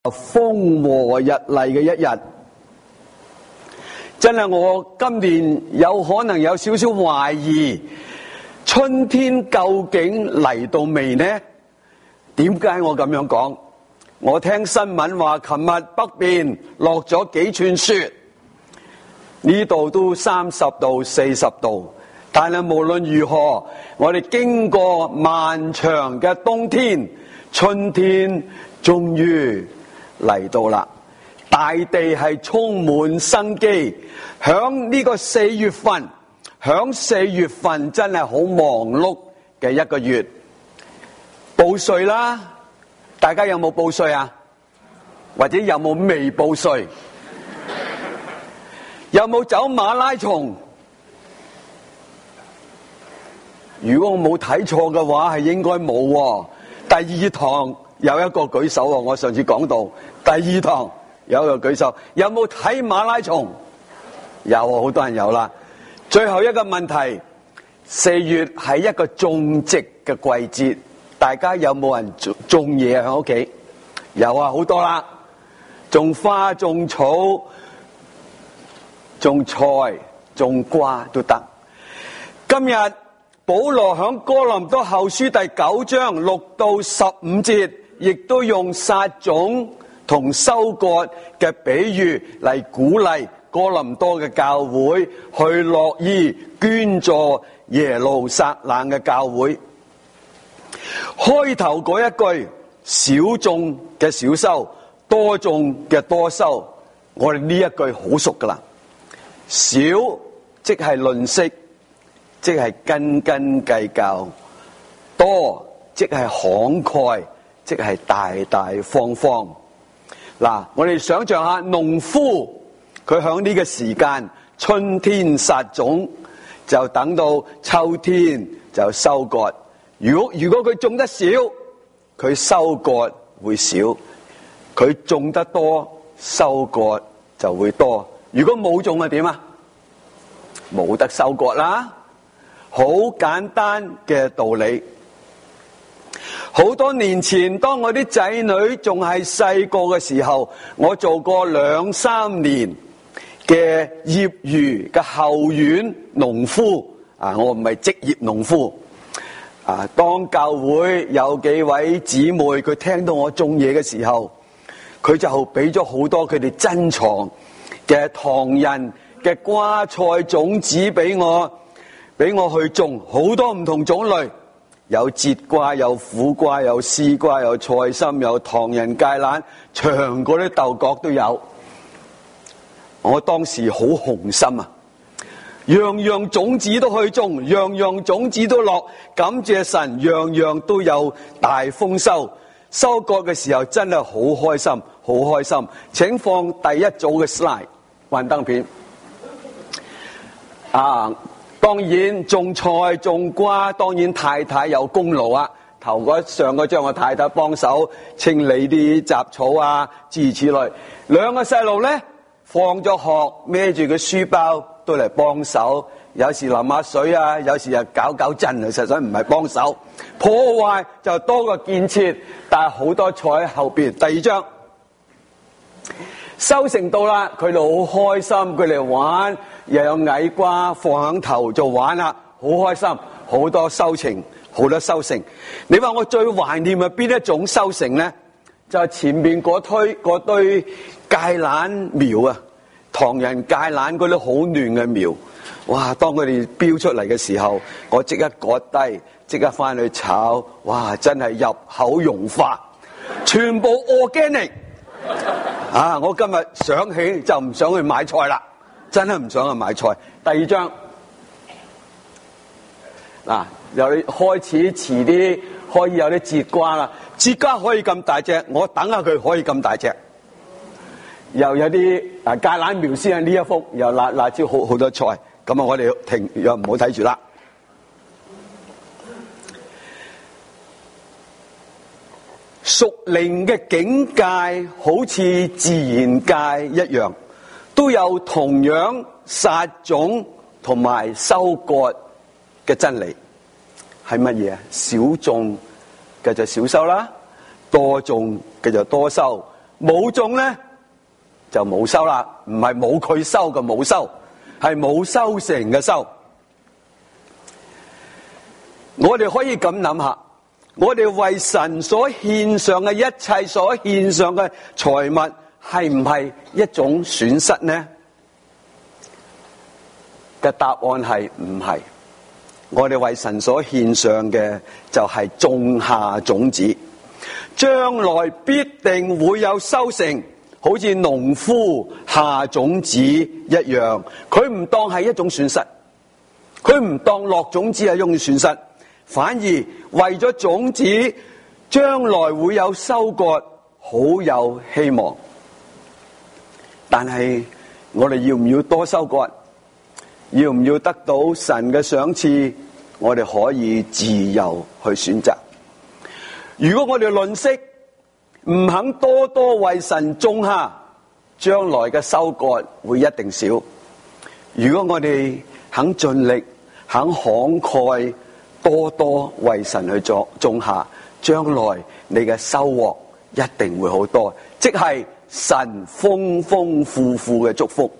風和日麗嘅一日，真係我今年有可能有少少懷疑，春天究竟嚟到未呢？點解我咁樣講？我聽新聞話，琴日北邊落咗幾寸雪，呢度都30度、40度，但係無論如何，我哋經過漫長嘅冬天，春天終於嚟到啦，大地係充滿生機。響呢個4月份，響4月份真係好忙碌嘅一個月。報稅啦，大家有冇報稅啊？或者有冇未報稅？有冇走馬拉松？如果我冇睇錯嘅話，係應該冇喎。第2堂有一個舉手喎，我上次講到第2堂有一個舉手，有冇睇馬拉松？有，好多人有啦。最後一個問題，4月係一個種植嘅季節，大家有冇人種嘢喺屋企？有啊，好多啦，種花、種草、種菜、種瓜都得。今日保羅響哥林多後書第9章6到15節，亦都用撒種同收割嘅比喻嚟鼓勵哥林多嘅教會去樂意捐助耶路撒冷嘅教會。開頭嗰一句，少種嘅少收，多種嘅多收，我哋呢一句好熟噶啦。少即係吝嗇，即係斤斤計較；多即係慷慨，即係大大方方。嗱，我哋想象下農夫，佢響呢個時間，春天撒種，就等到秋天就收割。如果佢種得少，佢收割會少；佢種得多，收割就會多。如果冇種係點啊？冇得收割啦。好簡單嘅道理。好多年前，當我啲仔女仲係細個嘅時候，我做過2-3年嘅業餘嘅後院農夫。我唔係職業農夫。當教會有幾位姊妹，佢聽到我種嘢嘅時候，佢就俾咗好多佢哋珍藏嘅唐人嘅瓜菜種子俾我去種，好多唔同種類，有節瓜、有苦瓜、有絲瓜、有菜心、有唐人芥蘭，長過啲豆角都有。我當時好雄心啊，樣樣種子都去種，樣樣種子都落，感謝神，樣樣都有大豐收。收割嘅時候真係好開心，好開心。請放第一組嘅 slide 幻燈片。當然種菜種瓜，當然太太有功勞啊。上嗰張我太太幫手清理啲雜草啊，諸如此類。兩個細路呢，放咗學，孭住個書包都嚟幫手，有時淋下水啊，有時又搞震啊，實在唔係幫手。破壞就多過建設，但係好多菜喺後邊。第2張收成到啦，佢哋好開心，佢哋玩，又有矮瓜放響頭就玩啦，好開心，好多收成，好多收成。你話我最懷念係邊一種收成呢？就係前面嗰堆芥蘭苗啊，唐人芥蘭嗰啲好嫩嘅苗。哇！當佢哋飆出嚟嘅時候，我即刻割低，即刻翻去炒。哇！真係入口融化，全部 organic。我今日想起就唔想去買菜啦，真係唔想去買菜。第2張，又開始遲啲可以有啲節瓜啦，節瓜可以咁大隻，我等下佢可以咁大隻。又有啲芥蘭苗先喺呢一幅，又辣椒好多菜。咁我哋停，又唔好睇住啦。屬靈嘅境界好似自然界一樣，都有同樣撒種同埋收割嘅真理。係乜嘢啊？少種嘅就少收啦，多種嘅就多收。 冇種咧就冇收啦，唔係冇佢收嘅冇收，係冇收成嘅收。我哋可以咁諗下，我哋為神所獻上嘅一切，所獻上嘅財物，係唔係一種損失呢？嘅答案係唔係。我哋為神所獻上嘅就係種下種子，將來必定會有收成，好似農夫下種子一樣。佢唔當係一種損失，佢唔當落種子係一種損失，反而為咗種子將來會有收割，好有希望。但係我哋要唔要多收割？要唔要得到神嘅賞賜？我哋可以自由去選擇。如果我哋吝嗇，唔肯多多為神種下，將來嘅收割會一定少。如果我哋肯盡力，肯慷慨，多多為神去種下，將來你嘅收穫一定會好多，即係神豐豐富富嘅祝福。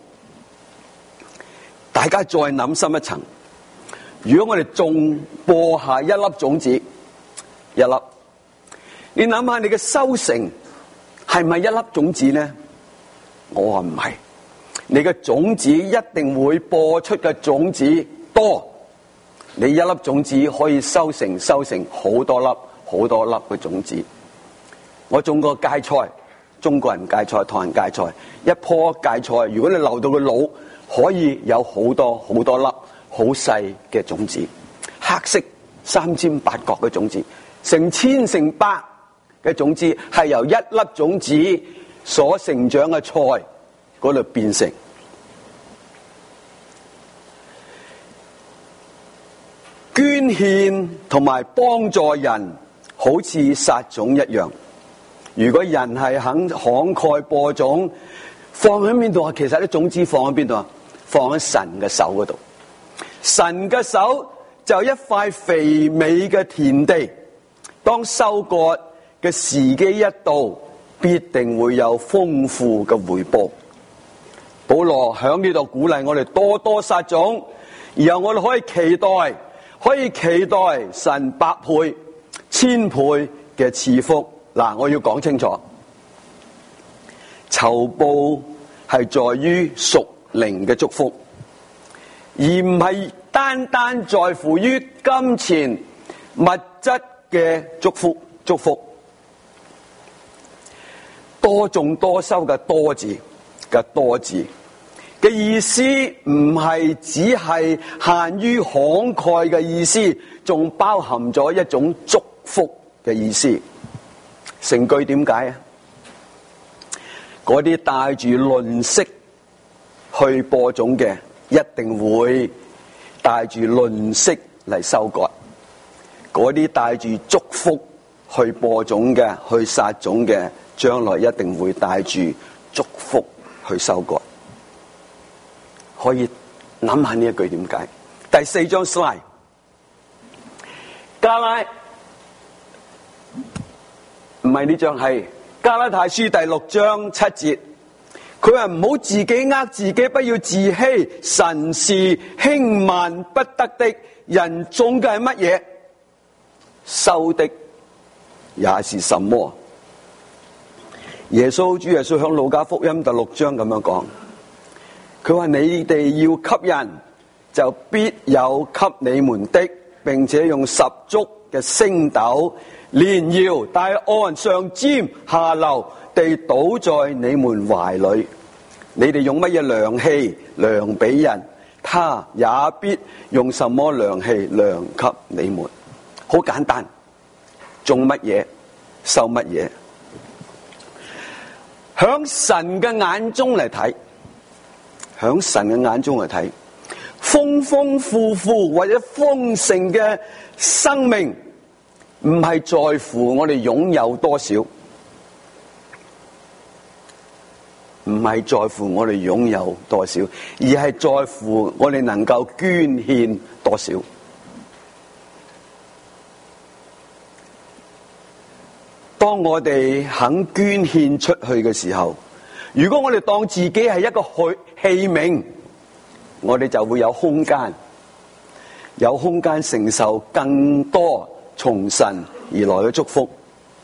大家再諗深一層，如果我哋播下一粒種子，一粒，你諗下你嘅收成係咪一粒種子呢？我話唔係，你嘅種子一定會播出嘅種子多，你一粒種子可以收成好多粒嘅種子。我種過芥菜，中國人芥菜、唐人芥菜，一棵芥菜，如果你留到佢老，可以有好多粒好細嘅種子，黑色三尖八角嘅種子，成千成百嘅種子係由一粒種子所成長嘅菜嗰度變成。捐獻同埋幫助人好似撒種一樣，如果人係肯慷慨播種，放喺邊度啊？其實啲種子放喺邊度啊？放喺神嘅手嗰度。神嘅手就一塊肥美嘅田地，當收割嘅時機一到，必定會有豐富嘅回報。保羅響呢度鼓勵我哋多多撒種，然後我哋可以期待神百倍、千倍嘅賜福。嗱，我要講清楚，酬報係在於屬靈嘅祝福，而唔係單單在乎於金錢物質嘅祝福。多種多收嘅多字嘅意思，唔係只係限於慷慨嘅意思，仲包含咗一種祝福嘅意思。成句點解啊？嗰啲帶住吝嗇去播種嘅，一定會帶住吝嗇嚟收割；嗰啲帶住祝福去播種嘅、去撒種嘅，將來一定會帶住祝福去收割。可以諗下呢一句點解？第4張 slide， 加拉唔係呢張，係加拉太書第6章7節，佢話唔好自己呃自己，不要自欺，神是輕慢不得的，人種嘅係乜嘢，收的也是什麼。主耶穌向路加福音第6章咁樣講，佢話你哋要給人，就必有給你們的，並且用10足嘅升斗、連搖帶按、上尖下流地倒在你們懷裏。你哋用乜嘢量器量俾人，他也必用什麼量器量給你們。好簡單，種乜嘢收乜嘢。響神嘅眼中嚟睇，豐豐富富或者豐盛嘅生命，唔係在乎我哋擁有多少，而係在乎我哋能夠捐獻多少。當當我哋肯捐獻出去嘅時候，如果我哋當自己係一個器皿，我哋就會有空間承受更多從神而來嘅祝福。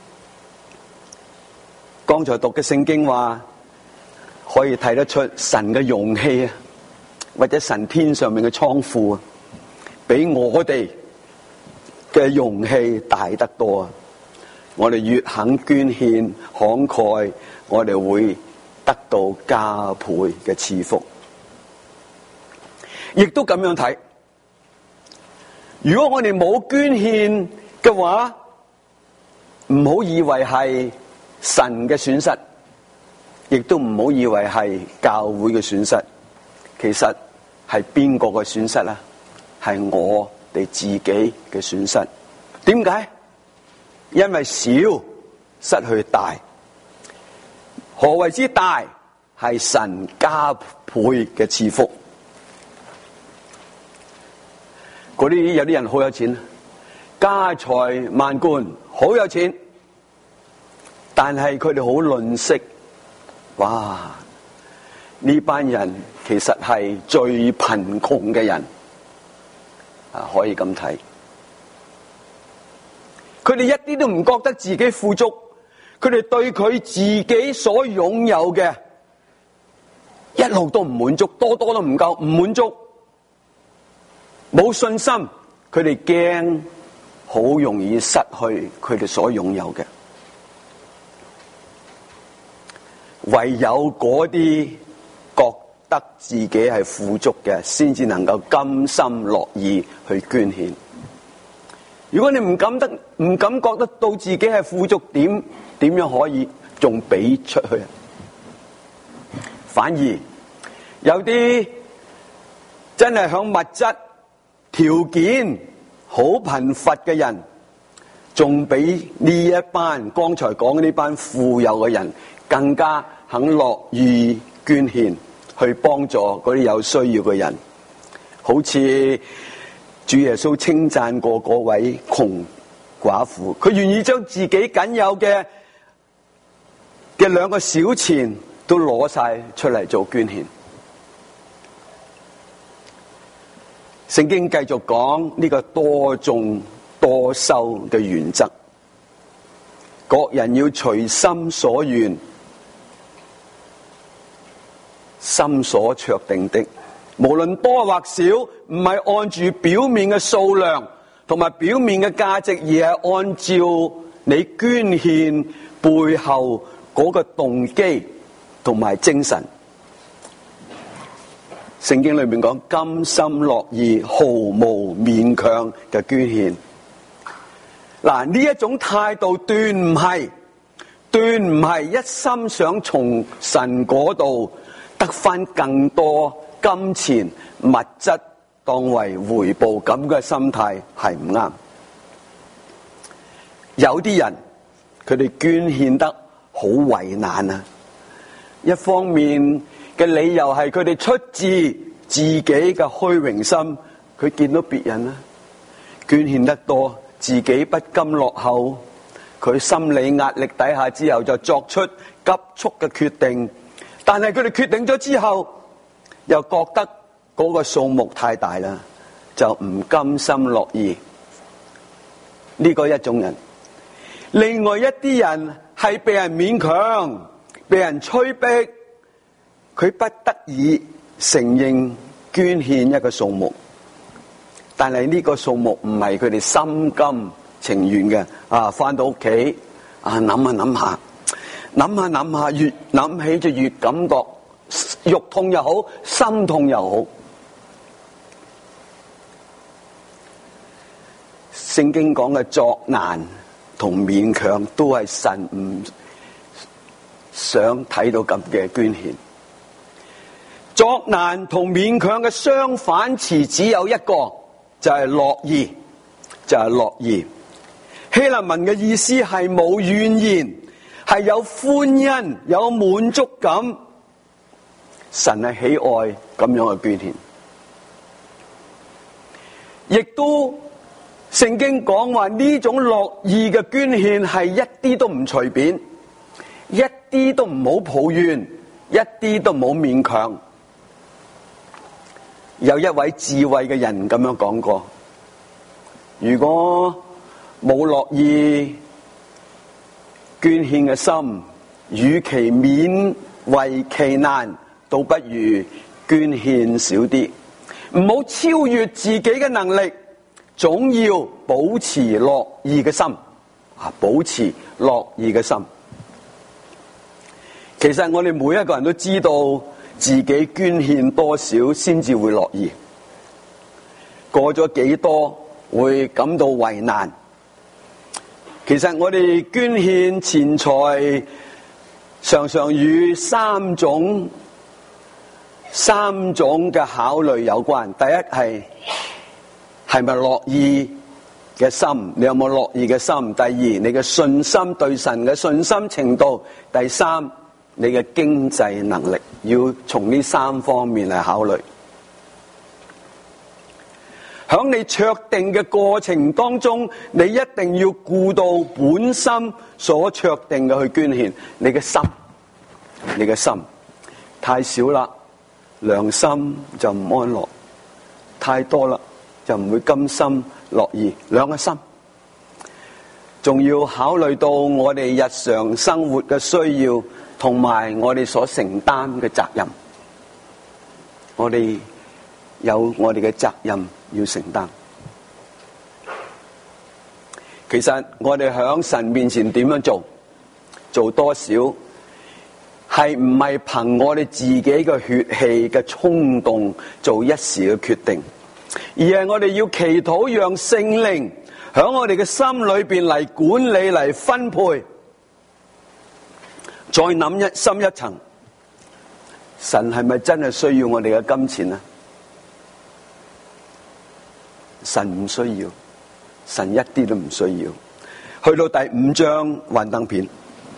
剛才讀嘅聖經話，可以睇得出神嘅容器啊，或者神天上面嘅倉庫啊，比我哋嘅容器大得多啊！我哋越肯捐獻慷慨，我哋會得到加倍嘅賜福。亦都咁樣睇，如果我哋冇捐獻嘅話，唔好以為係神嘅損失，亦都唔好以為係教會嘅損失。其實係邊個嘅損失啊？係我哋自己嘅損失。點解？因為小失去大。何謂之大？係神加倍嘅賜福。嗰啲有啲人好有錢，家財萬貫，好有錢，但係佢哋好吝嗇。哇！呢班人其實係最貧窮嘅人啊，可以咁睇。佢哋一啲都唔覺得自己富足，佢哋對佢自己所擁有嘅一路都唔滿足，多多都唔夠，唔滿足，冇信心。佢哋驚好容易失去佢哋所擁有嘅。唯有嗰啲覺得自己係富足嘅，先至能夠甘心樂意去捐獻。如果你唔感覺得到自己係富足，點樣可以仲俾出去啊？反而有啲真係響物質條件好貧乏嘅人，仲比呢一班剛才講嘅呢班富有嘅人更加肯樂意捐獻，去幫助嗰啲有需要嘅人。好似主耶穌稱讚過嗰位窮寡婦，佢願意將自己僅有嘅2個小錢都攞晒出嚟做捐獻。聖經繼續講呢個多種多收嘅原則，各人要隨心所願，心所酌定的，無論多或少，唔係按住表面嘅數量同埋表面嘅價值，而係按照你捐獻背後嗰個動機同埋精神。聖經裏面講甘心樂意、毫無勉強嘅捐獻。嗱，呢一種態度斷唔係一心想從神嗰度得返更多金錢物質當為回報，咁嘅心態係唔啱。有啲人佢哋捐獻得好為難啊，一方面嘅理由係佢哋出自自己嘅虛榮心，佢見到別人捐獻得多，自己不甘落後，佢心理壓力底下之後就作出急速嘅決定，但係佢哋決定咗之後又覺得嗰個數目太大啦，就唔甘心樂意。呢個一種人。另外一啲人係被人勉強、被人催逼，佢不得已承認捐獻一個數目，但係呢個數目唔係佢哋心甘情願嘅。返到屋企諗下，越諗起就越感覺肉痛又好，心痛又好。聖經講嘅作難同勉強都係神唔想睇到咁嘅捐獻。作難同勉強嘅相反詞只有一個，就係樂意，樂意。希臘文嘅意思係冇怨言，係有歡欣、有滿足感。神係喜愛咁樣嘅捐獻，亦都聖經講話呢種樂意嘅捐獻係一啲都唔隨便，一啲都唔好抱怨，一啲都唔好勉強。有一位智慧嘅人咁樣講過，如果冇樂意捐獻嘅心，與其勉為其難，倒不如捐獻少啲。唔好超越自己嘅能力，總要保持樂意嘅心。保持樂意嘅心。其實我哋每一個人都知道自己捐獻多少先至會樂意，過咗幾多會感到為難。其實我哋捐獻錢財常常與三種嘅考慮有關。第一係咪樂意嘅心，你有冇樂意嘅心？第二，你嘅信心，對神嘅信心程度。第三，你嘅經濟能力，要從呢三方面嚟考慮。響你酌定嘅過程當中，你一定要顧到本心所酌定嘅去捐獻。你嘅心太少啦，良心就唔安樂；太多啦，就唔會甘心樂意。兩個心，仲要考慮到我哋日常生活嘅需要，同埋我哋所承擔嘅責任。我哋有我哋嘅責任要承擔。其實我哋響神面前點樣做多少，係唔係憑我哋自己嘅血氣嘅衝動做一時嘅決定，而係我哋要祈禱，讓聖靈響我哋嘅心裏邊嚟管理、嚟分配。再諗深一層，神係咪真係需要我哋嘅金錢啊？神唔需要，神一啲都唔需要。去到第5章幻燈片，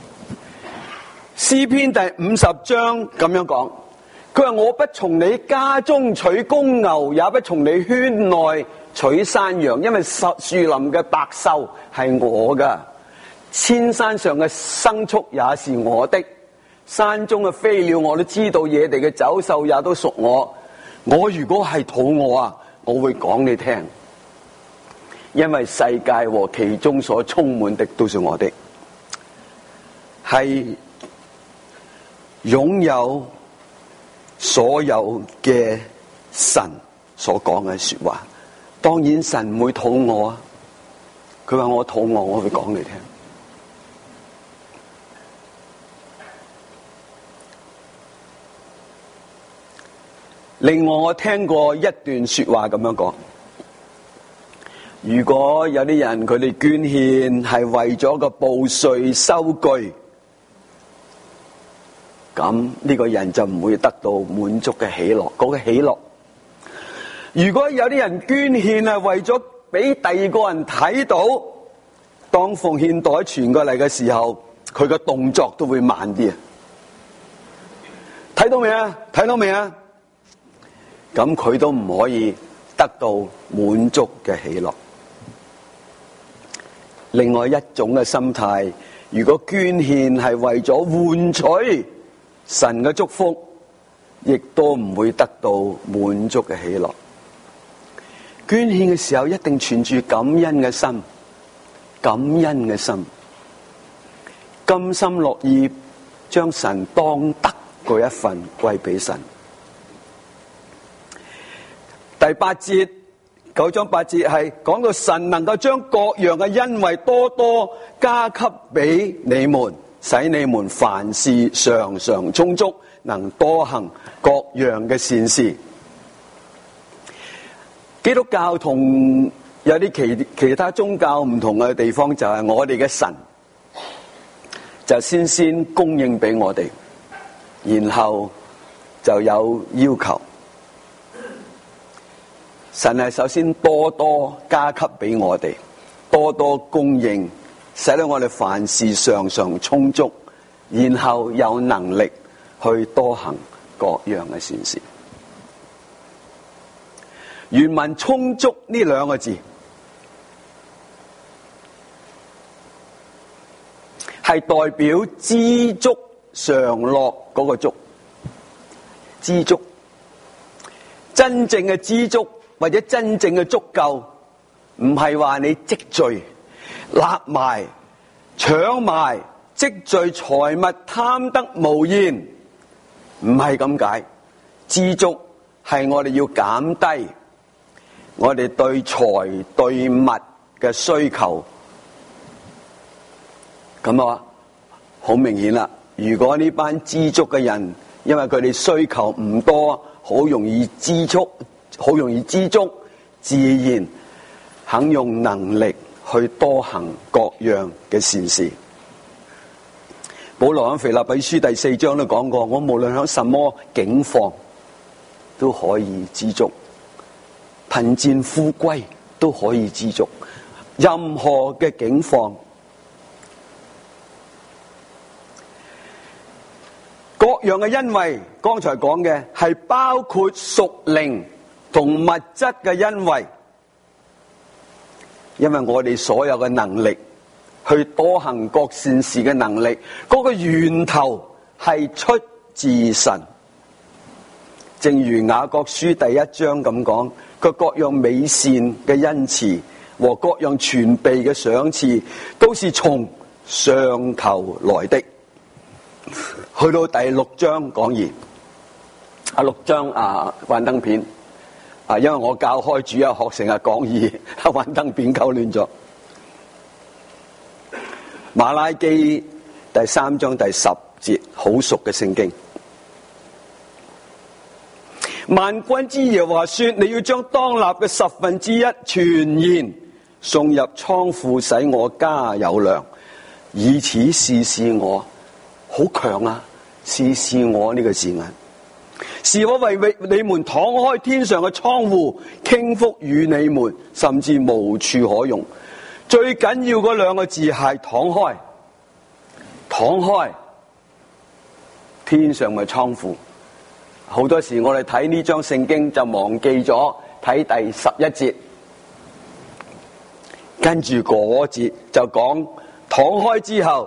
詩篇第50章咁樣講，佢話：我不從你家中取公牛，也不從你圈內取山羊，因為樹林嘅百獸係我噶，千山上嘅牲畜也是我的，山中嘅飛鳥我都知道，野地嘅走獸也都屬我。我如果係肚餓啊，我會講你聽，因為世界和其中所充滿的都是我的。係擁有所有嘅神所講嘅說話。當然神唔會肚餓啊，佢話我肚餓，我會講你聽。另外我聽過一段說話咁樣講，如果有啲人佢哋捐獻係為咗個報稅收據，咁呢個人就唔會得到滿足嘅喜樂，嗰個喜樂。如果有啲人捐獻係為咗俾第二個人睇到，當奉獻袋傳過嚟嘅時候，佢嘅動作都會慢啲啊！睇到未啊？睇到未啊？咁佢都唔可以得到滿足嘅喜樂。另外一種嘅心態，如果捐獻係為咗換取神嘅祝福，亦都唔會得到滿足嘅喜樂。捐獻嘅時候一定存住感恩嘅心，感恩嘅心，甘心樂意將神當得嗰一份歸俾神。第8節，9章8節係講到神能夠將各樣嘅恩惠多多加給俾你們，使你們凡事常常充足，能多行各樣嘅善事。基督教同有啲其他宗教唔同嘅地方，就係我哋嘅神就先供應俾我哋，然後就有要求。神係首先多多加給俾我哋，多多供應，使到我哋凡事常常充足，然後有能力去多行各樣嘅善事。原文充足呢兩個字係代表知足常樂嗰個足，知足。真正嘅知足或者真正嘅足夠，唔係話你積聚、立埋、搶埋、積聚財物貪得無厭，唔係咁解。知足係我哋要減低我哋對財對物嘅需求。咁啊，好明顯啦。如果呢班知足嘅人，因為佢哋需求唔多，好容易知足，自然肯用能力去多行各樣嘅善事。保羅喺腓立比書第4章都講過，我無論喺什麼境況都可以知足，貧賤富貴都可以知足，任何嘅境況。各樣嘅恩惠，剛才講嘅係包括屬靈同物質嘅恩惠，因為我哋所有嘅能力去多行各善事嘅能力，嗰個源頭係出自神。正如雅各書第1章咁講，佢各樣美善嘅恩賜和各樣全備嘅賞賜，都是從上頭來的。去到第6章講完，6章幻燈片因為我教開主日學成日講義，幻燈片搞亂咗。馬拉基第3章第10節，好熟嘅聖經。萬軍之耶和華說：你要將當納嘅1/10全然送入倉庫，使我家有糧，以此試試我。好強啊！試試我呢個字眼，是我為你們敞開天上嘅窗戶，傾福與你們，甚至無處可容。最緊要嗰2個字係敞開，敞開天上嘅窗戶。好多時我哋睇呢章聖經就忘記咗睇第11節，跟住嗰節就講敞開之後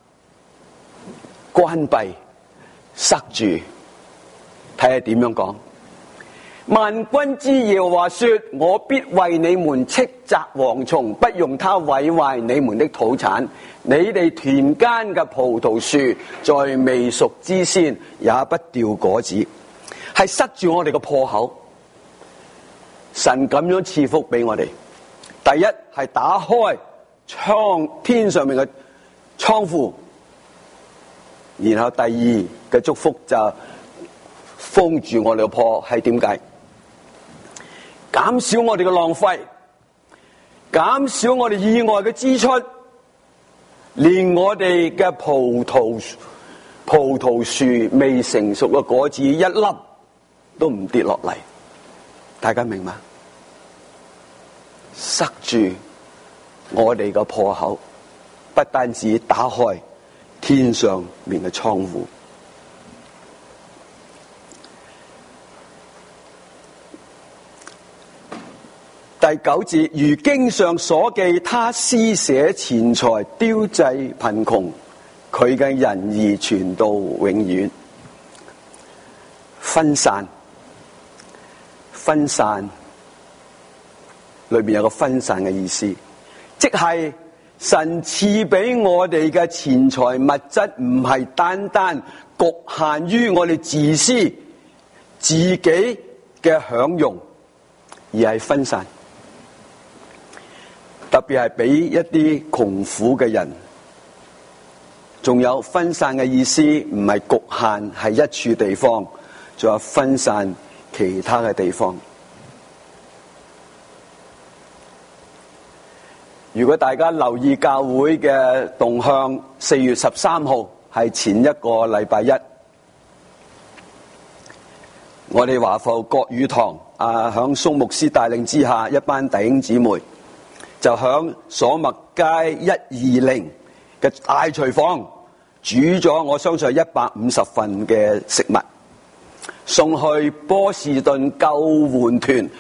關閉塞住，睇下點樣講。萬軍之耶和華說：我必為你們斥責蝗蟲，不用它毀壞你們的土產。你哋田間嘅葡萄樹在未熟之先也不掉果子。係塞住我哋嘅破口。神咁樣賜福俾我哋，第一係打開天上面嘅窗戶，然後第二嘅祝福就封住我哋嘅破，係點解？減少我哋嘅浪費，減少我哋意外嘅支出，連我哋嘅葡萄樹未成熟嘅果子一粒都唔跌落嚟，大家明嗎？塞住我哋嘅破口，不單止打開天上面嘅窗戶。第9節，如經上所記，他施捨錢財，賙濟貧窮，佢嘅仁義傳到永遠。分散裏面有個分散嘅意思，即係神賜俾我哋嘅錢財物質，唔係單單局限於我哋自私自己嘅享用，而係分散，特別係俾一啲窮苦嘅人。仲有分散嘅意思，唔係局限係一處地方，仲有分散其他嘅地方。如果大家留意教會嘅動向，4月13號係前一個禮拜一，我哋華埠國語堂響宋牧師帶領之下，一班弟兄姊妹就響鎖麥街120嘅大廚房煮咗，我相信係150份嘅食物，送去波士頓救援團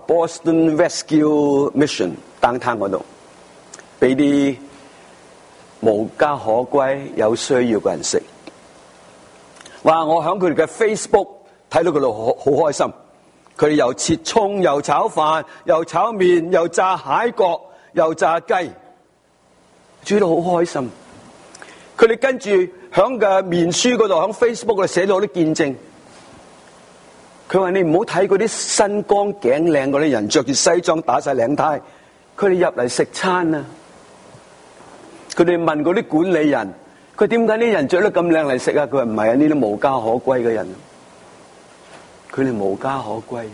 Boston Rescue Mission downtown 嗰度，俾啲無家可歸有需要嘅人食。哇！我喺佢哋嘅 Facebook 睇到佢哋好開心，佢哋又切葱，又炒飯，又炒麵，又炸蟹角，又炸雞，煮到好開心。佢哋跟住喺嘅面書嗰度，喺 Facebook 嗰度寫咗好多見證。佢話：你唔好睇嗰啲身光頸靚嗰啲人，着住西裝打晒領呔，佢哋入嚟食餐啊！佢哋問嗰啲管理人：佢點解啲人着得咁靚嚟食啊？佢話唔係啊，呢啲無家可歸嘅人，佢哋無家可歸，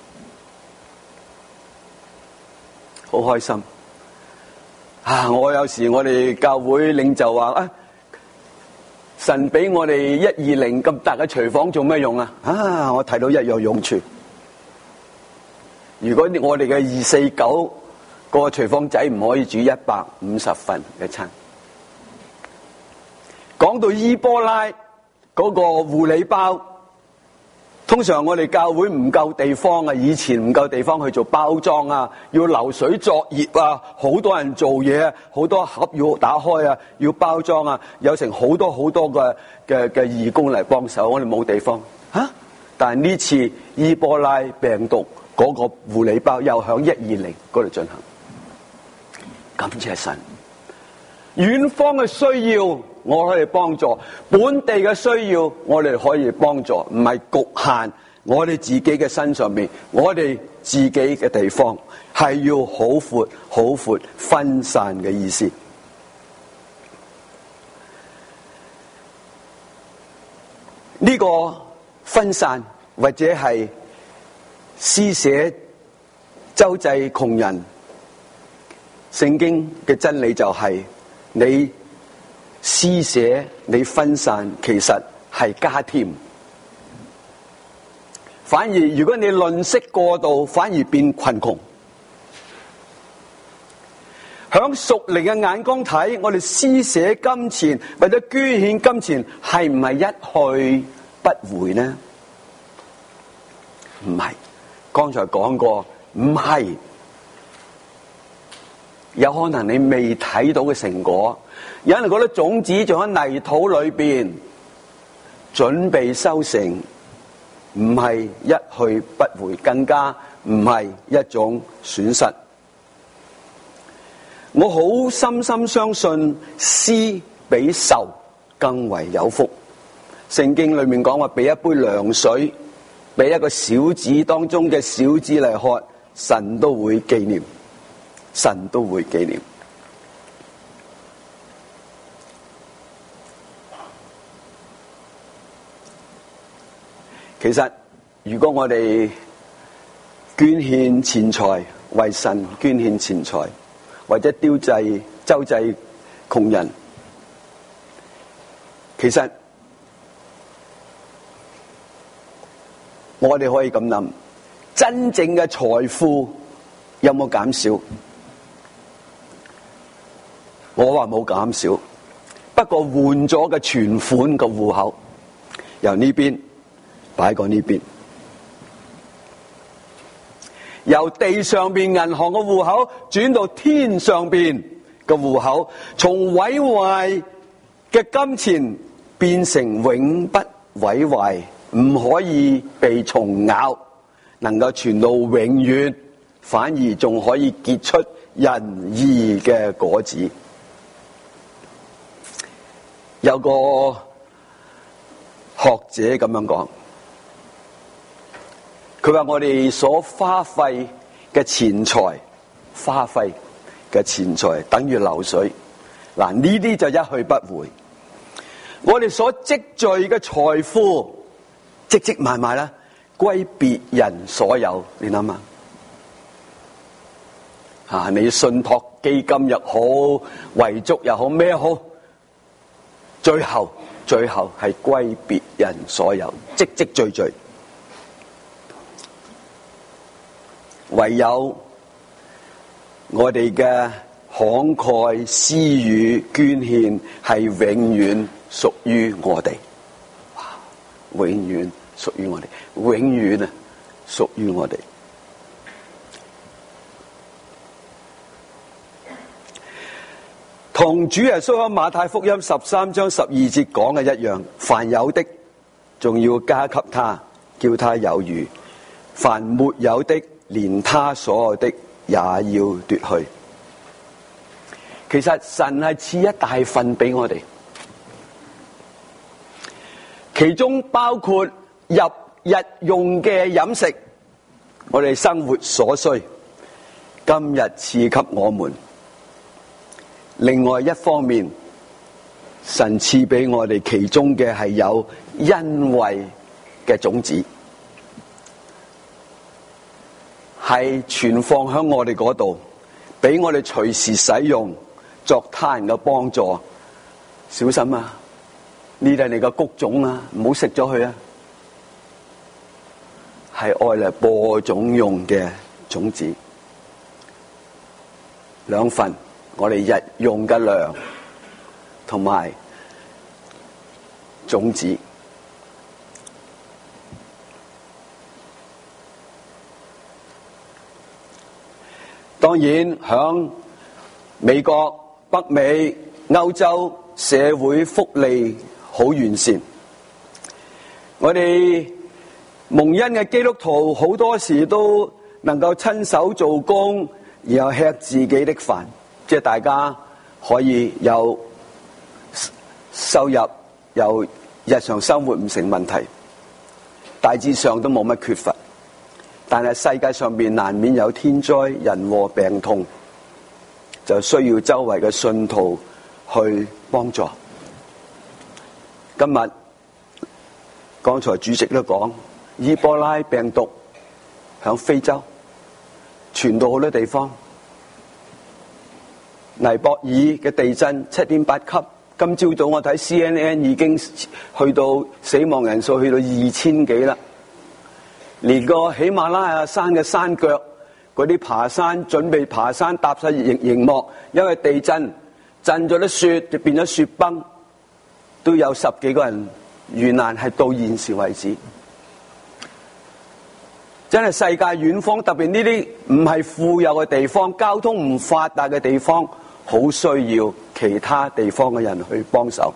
好開心啊！我有時我哋教會領袖話啊，神俾我哋120咁大嘅廚房做咩用啊？啊，我睇到一樣用處。如果我哋嘅249個廚房仔唔可以煮150份嘅餐。講到伊波拉嗰個護理包，通常我哋教會唔夠地方啊，以前唔夠地方去做包裝啊，要流水作業啊，好多人做嘢，好多盒要打開啊，要包裝啊，有成好多嘅義工嚟幫手，我哋冇地方啊。但係呢次伊波拉病毒嗰個護理包又響120嗰度進行，感謝神。遠方嘅需要我可以幫助，本地嘅需要我哋可以幫助，唔係局限我哋自己嘅身上面，我哋自己嘅地方係要好闊分散嘅意思。呢個分散或者係施捨周濟窮人，聖經嘅真理就係你施捨你分散，其實係加添。反而如果你吝嗇過度，反而變貧窮。響屬靈嘅眼光睇，我哋施捨金錢或者捐獻金錢係唔係一去不回呢？唔係，剛才講過，唔係。有可能你未睇到嘅成果，有人覺得種子仲喺泥土裏邊準備收成，唔係一去不回，更加唔係一種損失。我好深深相信施比受更為有福。聖經裏面講話，俾一杯涼水俾一個小子當中嘅小子嚟喝，神都會紀念，神都會紀念。其實如果我哋捐獻錢財，為神捐獻錢財，或者周濟窮人，其實我哋可以咁諗，真正嘅財富有冇減少？我話冇減少，不過換咗嘅存款個戶口由呢邊擺過呢邊，由地上邊銀行嘅戶口轉到天上邊嘅戶口，從毀壞嘅金錢變成永不毀壞，唔可以被蟲咬，能夠傳到永遠，反而仲可以結出仁義嘅果子。有個學者咁樣講，佢話我哋所花費嘅錢財，等於流水。嗱，呢啲就一去不回。我哋所積聚嘅財富，積埋埋啦，歸別人所有。你諗下，你信託基金又好，遺囑又好，咩好，最後係歸別人所有，積聚。唯有我哋嘅慷慨施予捐獻係永遠屬於我哋，永遠屬於我哋，永遠屬於我哋。 同主耶穌喺馬太福音13章12節講嘅一樣，凡有的仲要加給他，叫他有餘；凡沒有的，連他所有的也要奪去。其實神係賜一大份俾我哋，其中包括日用嘅飲食，我哋生活所需，今日賜給我們。另外一方面，神賜俾我哋其中嘅係有恩惠嘅種子，係存放喺我哋嗰度，俾我哋隨時使用，作他人嘅幫助。小心啊！呢啲係你嘅穀種啊，唔好食咗佢啊！係愛嚟播種用嘅種子，兩份。我哋日用嘅糧同埋種子，當然響美國、北美、歐洲社會福利好完善，我哋蒙恩嘅基督徒好多時都能夠親手做工，然後吃自己的飯。即係大家可以有收入，有日常生活唔成問題，大致上都冇乜缺乏。但係世界上邊難免有天災人禍病痛，就需要周圍嘅信徒去幫助。今日剛才主席都講，伊波拉病毒響非洲傳到好多地方。尼泊爾嘅地震7.8級，今朝早我睇 CNN 已經去到死亡人數去到2000幾啦。連個喜馬拉雅山嘅山腳嗰啲爬山準備爬山搭晒營幕，因為地震震咗啲雪就變咗雪崩，都有10幾個人遇難，係到現時為止。真係世界遠方，特別呢啲唔係富有嘅地方，交通唔發達嘅地方，好需要其他地方嘅人去幫手。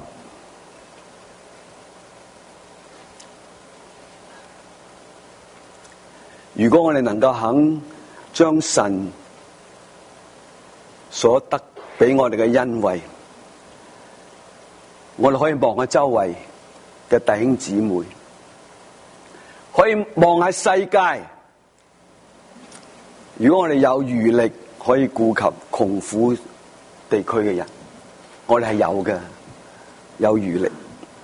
如果我哋能夠肯將神所得俾我哋嘅恩惠，我哋可以望下周圍嘅弟兄姊妹，可以望下世界。如果我哋有餘力，可以顧及窮苦地區嘅人，我哋係有嘅，有餘力。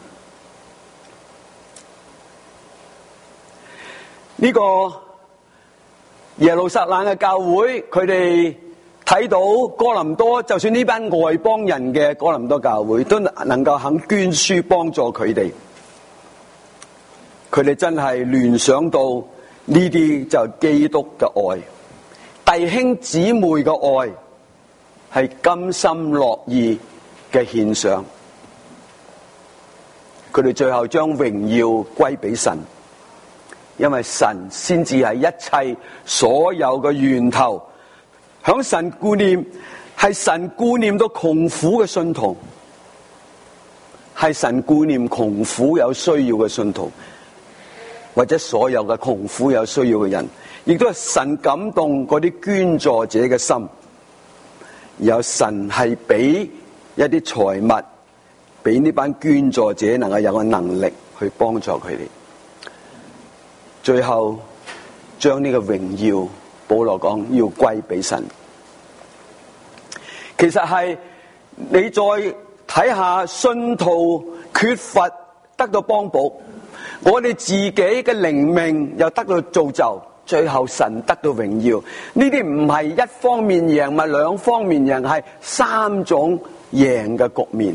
呢個耶路撒冷嘅教會，佢哋睇到哥林多，就算呢班外邦人嘅哥林多教會，都能夠肯捐輸幫助佢哋。佢哋真係聯想到呢啲就係基督嘅愛。弟兄姊妹嘅愛係甘心樂意嘅獻上，佢哋最後將榮耀歸俾神，因為神先至係一切所有嘅源頭。響神顧念，係神顧念到窮苦嘅信徒，係神顧念窮苦有需要嘅信徒，或者所有嘅窮苦有需要嘅人。亦都係神感動嗰啲捐助者嘅心，然後神係俾一啲財物，俾呢班捐助者能夠有個能力去幫助佢哋，最後將呢個榮耀，保羅講要歸俾神。其實係你再睇下信徒缺乏得到幫補，我哋自己嘅靈命又得到造就，最後神得到榮耀。呢啲唔係一方面贏，唔係兩方面贏，係3種贏嘅局面。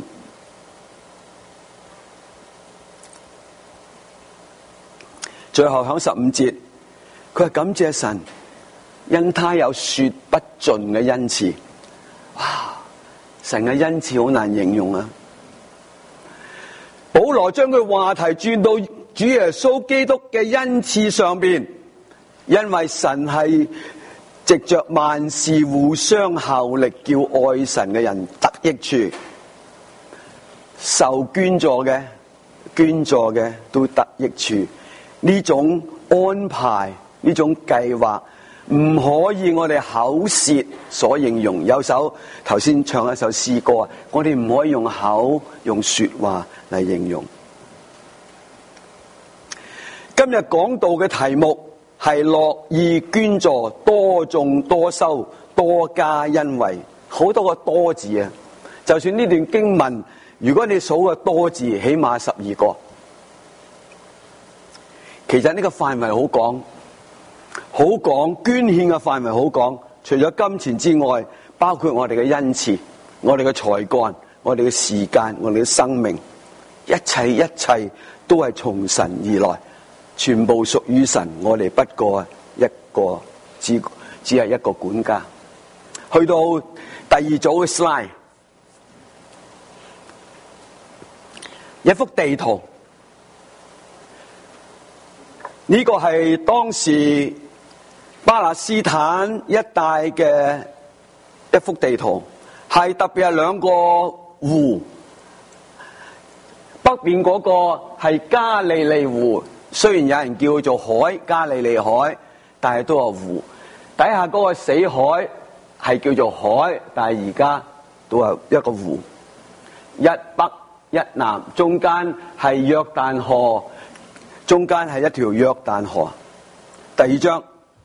最後響15節，佢係感謝神，因他有說不盡嘅恩賜。哇！神嘅恩賜好難形容啊！保羅將佢話題轉到主耶穌基督嘅恩賜上邊，因為神係藉着萬事互相效力，叫愛神嘅人得益處。受捐助嘅都得益處。呢種安排，呢種計劃唔可以我哋口舌所形容。有首頭先唱一首詩歌啊，我哋唔可以用口用說話嚟形容。今日講道嘅題目係樂意捐助，多種多收，多加恩惠。好多個多字啊！就算呢段經文，如果你數個多字，起碼12個。其實呢個範圍好廣，捐獻嘅範圍好廣。除咗金錢之外，包括我哋嘅恩賜、我哋嘅才幹、我哋嘅時間、我哋嘅生命，一切都係從神而來，全部屬於神。我哋不過只係一個管家。去到第二組嘅 slide， 一幅地圖。呢個係當時巴勒斯坦一帶嘅一幅地圖，係特別係兩個湖，北邊嗰個係加利利湖，雖然有人叫做海，加利利海，但係都係湖。底下嗰個死海係叫做海，但係而家都係一個湖。一北一南，中間係約旦河。中間係一條約旦河。第二章，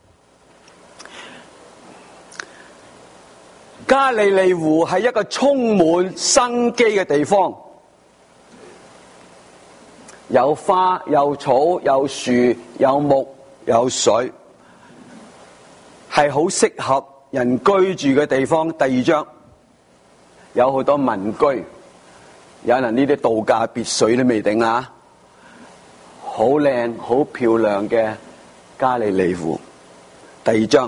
加利利湖係一個充滿生機嘅地方，有花有草有樹有木有水，係好適合人居住嘅地方。第二章有好多民居，有人呢啲度假別墅都未定啊，好靚好漂亮嘅加利利湖。第二章，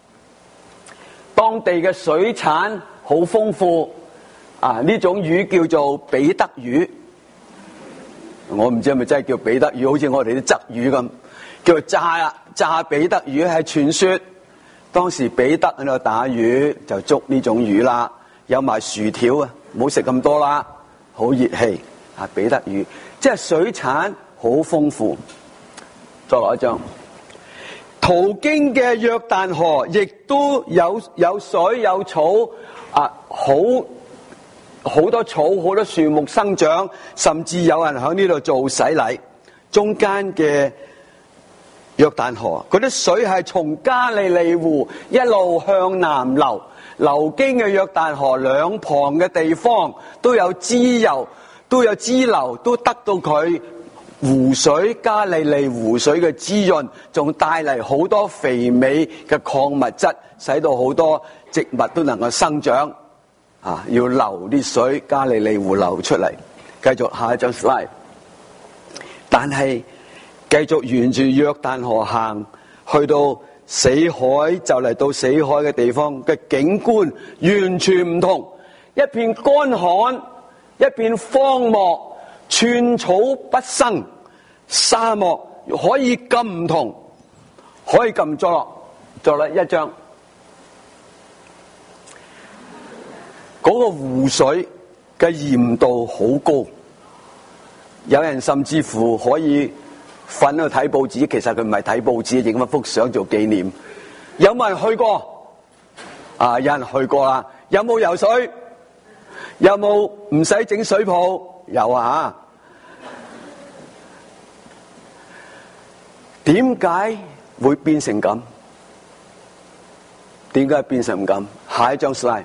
當地嘅水產好豐富啊！呢種魚叫做彼得魚，我唔知係咪真係叫彼得魚，好似我哋啲鯽魚咁，叫做炸彼得魚。係傳說當時彼得喺度打魚就捉呢種魚啦，有埋薯條啊，唔好食咁多啦，好熱氣啊！彼得魚即係水產好豐富。再落一張，途經嘅約旦河亦都有水有草啊，好多草好多樹木生長，甚至有人喺呢度做洗禮。中間嘅約旦河嗰啲水係從加利利湖一路向南流，流經嘅約旦河兩旁嘅地方都有支流，都得到佢湖水加利利湖水嘅滋潤，仲帶嚟好多肥美嘅礦物質，使到好多植物都能夠生長啊！要流啲水，加利利湖流出嚟。繼續下一張 slide。 但係繼續沿住約旦河行，去到死海，就嚟到死海嘅地方嘅景觀完全唔同，一片乾旱，一片荒漠，寸草不生，沙漠可以咁唔同，可以咁再落一張。嗰個湖水嘅鹽度好高，有人甚至乎可以瞓喺度睇報紙，其實佢唔係睇報紙，影一幅相做紀念。有冇人去過？啊，有人去過啦。有冇游水？有冇唔使整水泡？有啊。點解會變成咁？點解變成咁？下一張 slide。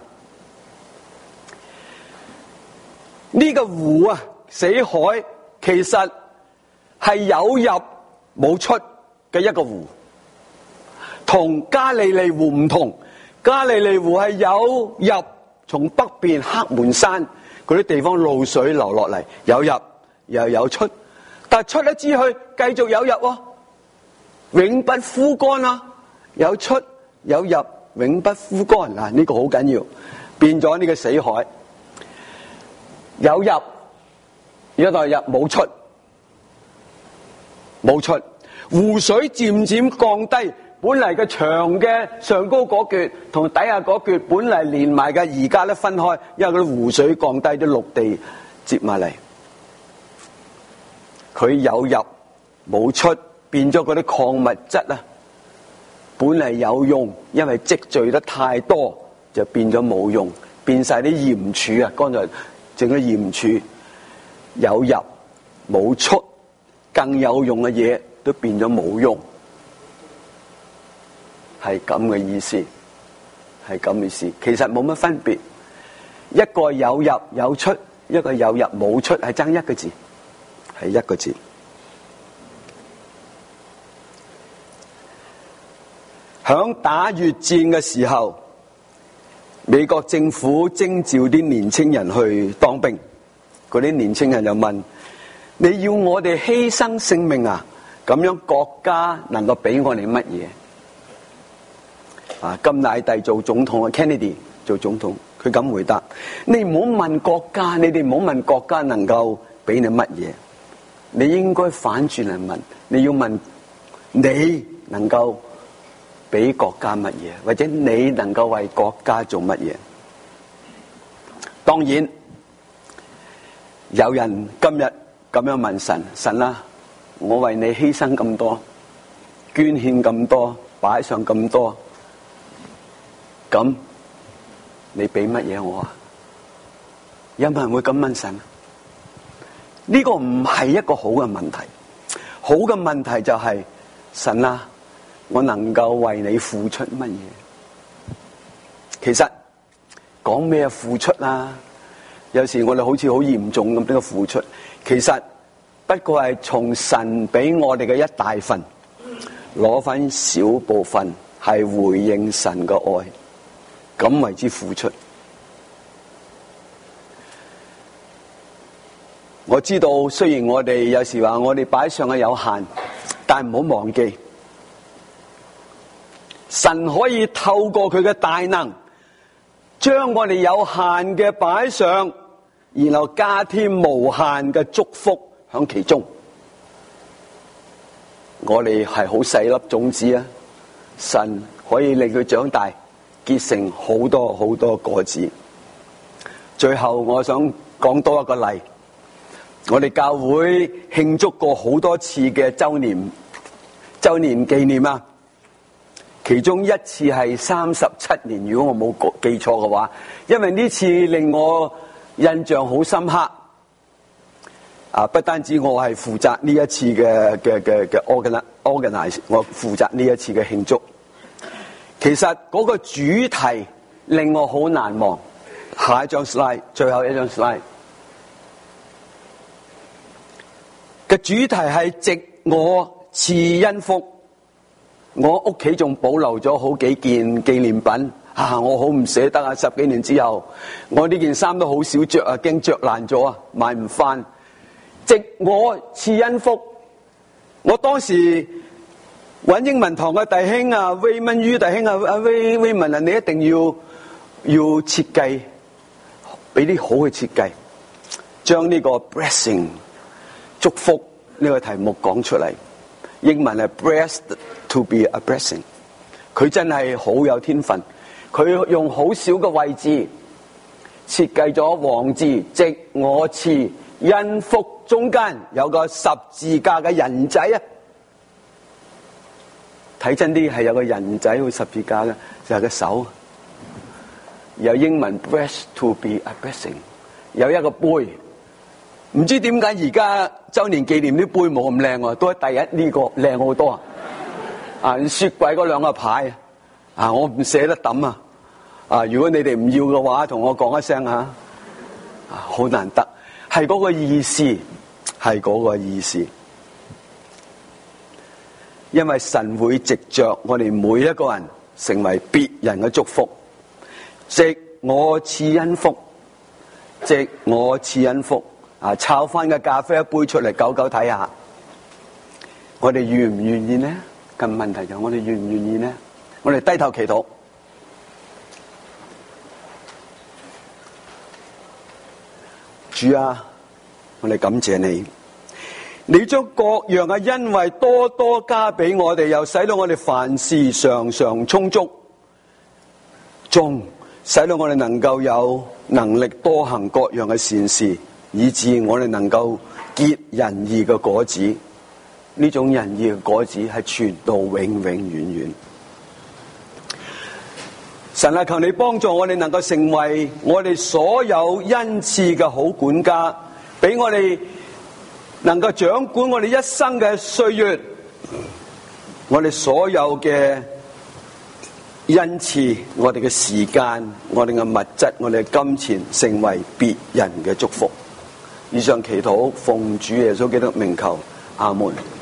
呢個湖啊，死海其實係有入冇出嘅一個湖，同加利利湖唔同。加利利湖係有入，從北邊黑門山嗰啲地方露水流落嚟，有入又有出，但係出咗之去繼續有入喎，永不枯乾啊！有出有入，永不枯乾嗱，呢個好緊要，變咗呢個死海有入，一度入冇出，湖水漸漸降低， 本嚟嘅長嘅上高嗰橛同底下嗰橛本嚟連埋嘅，而家咧分開，因為嗰啲湖水降低，啲陸地接埋嚟。佢有入冇出，變咗嗰啲礦物質啊，本嚟有用，因為積聚得太多，就變咗冇用，變晒啲鹽柱啊！剛才整咗鹽柱，有入冇出，更有用嘅嘢都變咗冇用。係咁嘅意思，係咁嘅意思。其實冇乜分別，一個有入有出，一個有入冇出，係爭一個字，係一個字。響打越戰嘅時候，美國政府徵召啲年青人去當兵，嗰啲年青人就問：你要我哋犧牲性命啊？咁樣國家能夠俾我哋乜嘢？甘乃迪做總統啊 ，Kennedy 做總統，佢咁回答：你唔好問國家，你哋唔好問國家能夠俾你乜嘢，你應該反轉嚟問，你要問你能夠俾國家乜嘢，或者你能夠為國家做乜嘢？當然，有人今日咁樣問神：神啊，我為你犧牲咁多，捐獻咁多，擺上咁多。咁你俾乜嘢我啊？有冇人會咁問神？呢個唔係一個好嘅問題。好嘅問題就係神啊，我能夠為你付出乜嘢？其實講咩付出啊？有時我哋好似好嚴重咁呢個付出，其實不過係從神俾我哋嘅一大份，攞翻少部分係回應神嘅愛。咁為之付出。我知道雖然我哋有時話我哋擺上嘅有限，但唔好忘記，神可以透過佢嘅大能，將我哋有限嘅擺上，然後加添無限嘅祝福喺其中。我哋係好細粒種子啊，神可以令佢長大，結成好多好多果子。最後我想講多一個例，我哋教會慶祝過好多次嘅周年紀念啊，其中一次係37年，如果我冇記錯嘅話，因為呢次令我印象好深刻。不單止我係負責呢一次嘅 organize， 我負責呢一次嘅慶祝。其實嗰個主題令我好難忘。下一張 slide， 最後一張 slide 嘅主題係藉我賜恩福。我屋企仲保留咗好幾件紀念品我好唔捨得啊！10幾年之後，我呢件衫都好少着啊，驚着爛咗啊，買唔翻。藉我賜恩福，我當時揾英文堂嘅弟兄啊，威文于弟兄啊，威文啊，你一定要設計，俾啲好嘅設計，將呢個 blessing 祝福呢個題目講出嚟。英文係 blessed to be a blessing， 佢真係好有天分，佢用好少嘅位置設計咗王字，藉我賜恩福，中間有個十字架嘅人仔啊！睇真啲係有個人仔會十字架嘅，就係個手。有英文 blessed to be a blessing， 有一個杯，唔知點解而家周年紀念啲杯冇咁靚喎，都係第一呢個靚好多雪櫃嗰兩個牌我唔捨得抌如果你哋唔要嘅話，同我講一聲好難得，係嗰個意思，係嗰個意思。因為神會藉着我哋每一個人成為別人嘅祝福，藉我賜恩福，藉我賜恩福抄翻個咖啡一杯出嚟，久久睇下，我哋願唔願意呢？咁問題就係我哋願唔願意呢？我哋低頭祈禱。主啊，我哋感謝你， 你將各樣嘅恩惠多多加俾我哋，又使到我哋凡事常常充足，仲使到我哋能夠有能力多行各樣嘅善事，以致我哋能夠結仁義嘅果子。呢種仁義嘅果子係傳到永永遠遠。神啊，求你幫助我哋能夠成為我哋所有恩賜嘅好管家，俾我哋能夠掌管我哋一生嘅歲月，我哋所有嘅恩賜，我哋嘅時間，我哋嘅物質，我哋嘅金錢，成為別人嘅祝福。以上祈禱奉主耶穌基督名求，阿門。